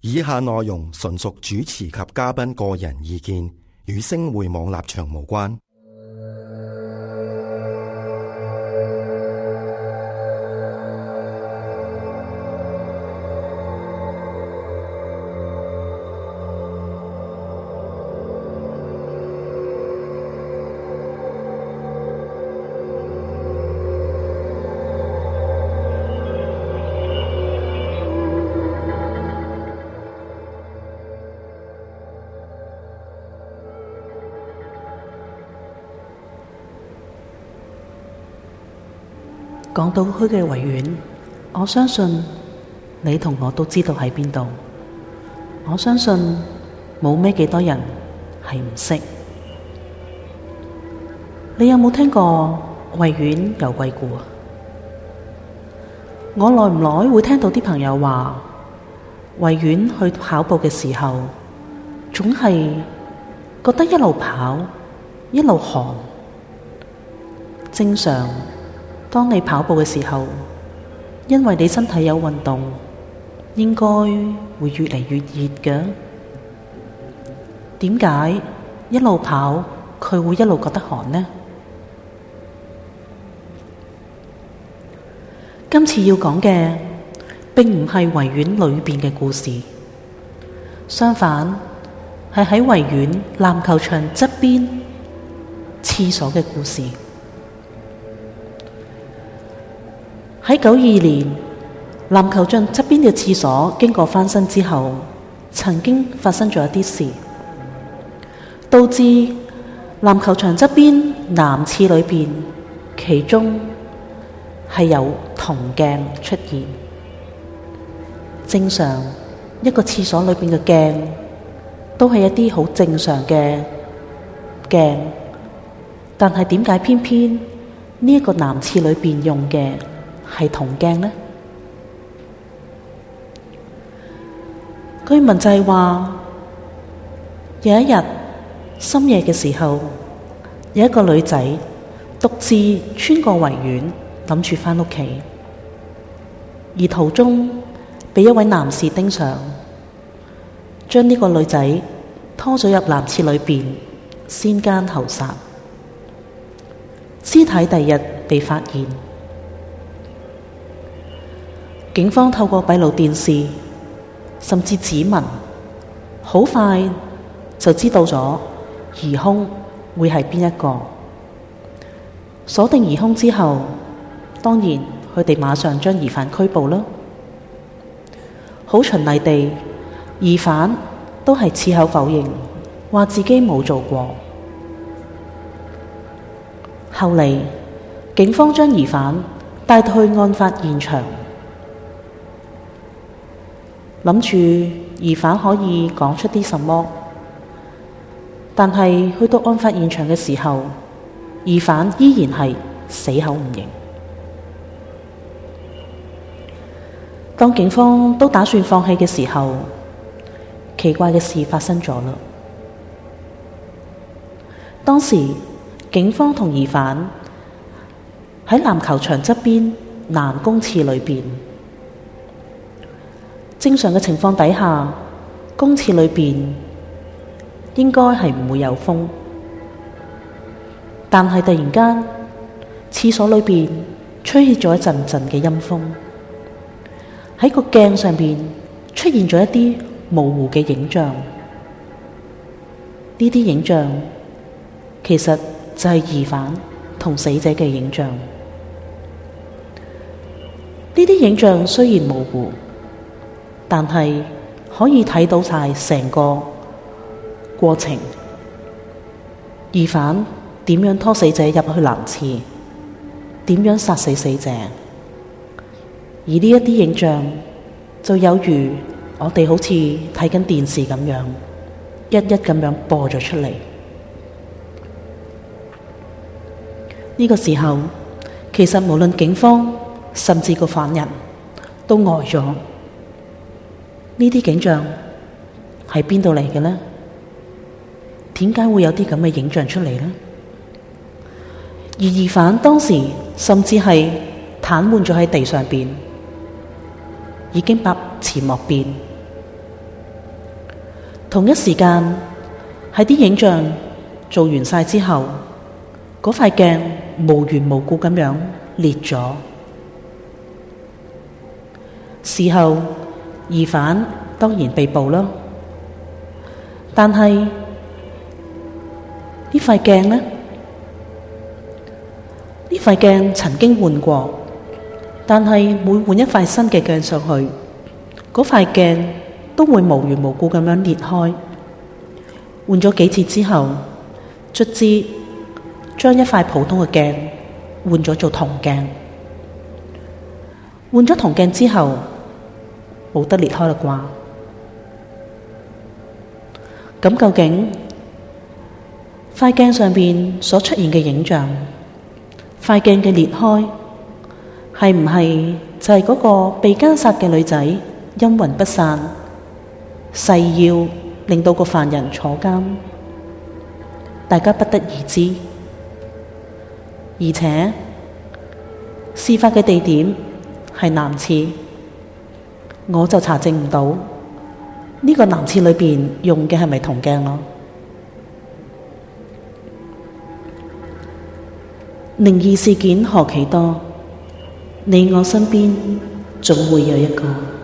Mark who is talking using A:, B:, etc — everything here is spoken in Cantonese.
A: 以下內容純屬主持及嘉賓個人意見，與星匯網立場無關。
B: 港島區嘅維園，我相信你同我都知道喺邊度。我相信冇咩幾多人係唔識。你有冇聽過維園有鬼故啊？我耐唔耐會聽到啲朋友話，維園去跑步嘅時候，總係覺得一路跑一路寒。正常，當你跑步嘅時候，因為你身體有運動，應該會越嚟越熱嘅。點解一路跑佢會一路覺得寒呢？今次要講嘅並唔係維園裏邊嘅故事，相反係喺維園籃球場側邊廁所嘅故事。喺92年，籃球場側邊嘅廁所經過翻新之後，曾經發生咗一啲事，導致籃球場側邊男廁裏邊，其中係有銅鏡出現。正常一個廁所裏邊嘅鏡都係一啲好正常嘅鏡，但係點解偏偏呢一個男廁裏邊用嘅係銅鏡呢？據聞就係話，有一日深夜嘅時候，有一個女仔獨自穿過維園，諗住返屋企，而途中被一位男士盯上，將呢個女仔拖咗入男廁裏邊，先姦後殺。屍體第二日被發現。警方透過閉路電視甚至指紋，好快就知道咗疑兇會係邊一個。鎖定疑兇之後，當然佢哋馬上將疑犯拘捕啦。好循例地，疑犯都係矢口否認，話自己冇做過。後嚟警方將疑犯帶到去案發現場，諗住疑犯可以講出啲什麼，但係去到案發現場嘅時候，疑犯依然係死口唔認。當警方都打算放棄嘅時候，奇怪嘅事發生咗啦。當時警方同疑犯喺籃球場側邊男公廁裏邊。正常嘅情況底下，公廁裏邊應該係唔會有風，但係突然間，廁所裏邊吹起咗一陣陣嘅陰風，喺個鏡上邊出現咗一啲模糊嘅影像。呢啲影像其實就係疑犯同死者嘅影像。呢啲影像雖然模糊，但係可以睇到晒成個過程，疑犯點樣拖死者入去男廁，點樣殺死死者。而呢一啲影像就有如我哋好似睇緊電視咁樣，一一咁樣播咗出嚟。呢個時候，其實無論警方甚至個犯人都呆咗。呢啲景象係邊度嚟嘅呢？點解會有啲咁嘅影像出嚟呢？而疑犯當時甚至係癱瘓咗喺地上邊，已經百辭莫辯。 同一時間喺啲影像做完晒之後，嗰塊鏡無緣無故咁樣裂咗。事後疑犯當然被捕啦，但係呢塊鏡呢？呢塊鏡曾經換過，但係每換一塊新嘅鏡上去，嗰塊鏡都會無緣無故咁樣裂開。換咗幾次之後，卒之將一塊普通嘅鏡換咗做銅鏡。換咗銅鏡之後，冇得裂開啦啩？咁究竟塊鏡上邊所出現嘅影像，塊鏡嘅裂開係唔係就係嗰個被姦殺嘅女仔陰魂不散，誓要令到個犯人坐監？大家不得而知。而且事發嘅地點係男廁，我就查證唔到呢個男廁裏邊用嘅係咪銅鏡咯。靈異事件何其多，你我身邊總會有一個。